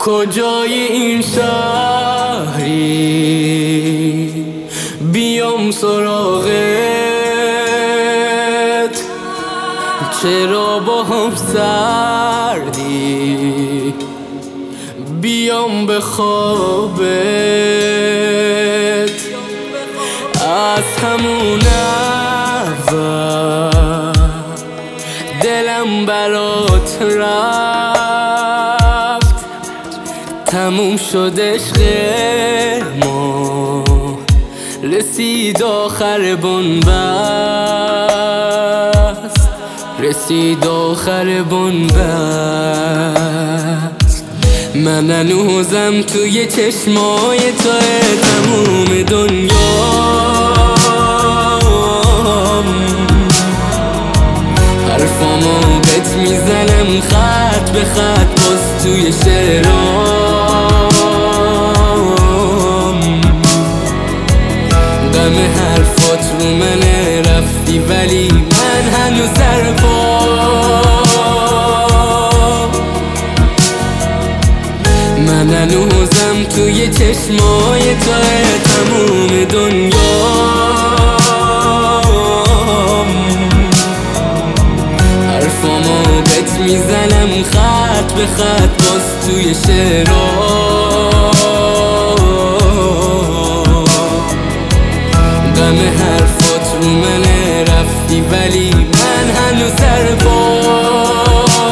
کجای این شهری بیام سراغت، چرا با هم سردی بیام به خوابت. از همون اول دلم برات رفت، تموم شد عشق ما، رسید آخر بنبست، رسید آخر بنبست. من هنوزم توی چشمای توی تموم دنیام، حرفامو بهت میزنم خط به خط باز توی شعرام. غم حرفات رو منه رفتی ولی من هنوز سر پام. من هنوزم توی چشمای توی تموم دنیام، حرفامو بهت میزنم خط به خط باز توی شعرام. غم حرفات رو منه رفتی ولی من هنوز سر پام.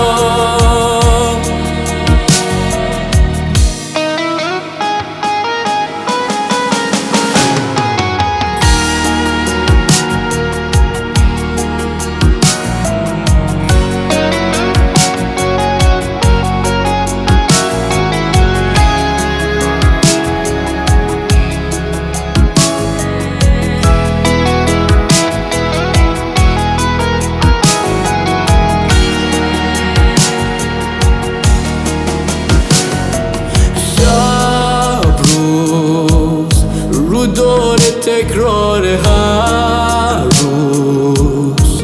دور تکرار هر روز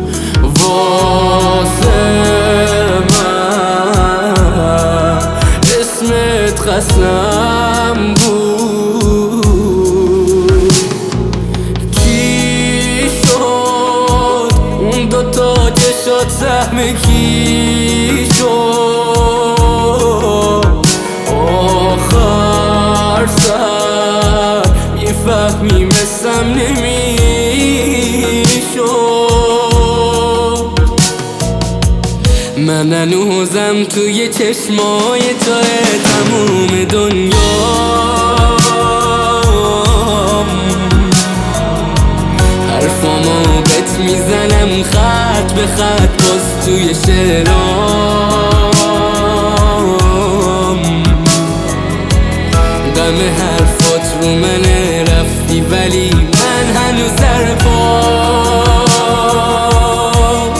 واسه من اسمت قسم بود. چی شد اون دوتا چشات سهم کی شد؟ آخر سر فهمی مثلم نمیشد. من هنوزم توی چشمای توی تموم دنیام، حرفامو بهت میزنم خط به خط باز توی شعرام. غم حرفات رو منه رفتی ولی من هنوز سر پام.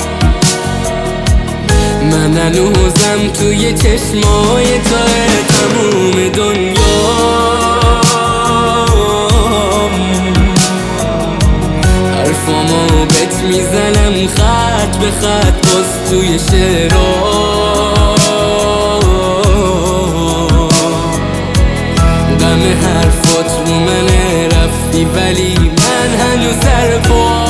من هنوزم توی چشمای توی تموم دنیام، حرفامو بهت میزنم خط به خط باز توی شعرام. غم حرفات رو منه رفتی ولی من هنوز سر پام.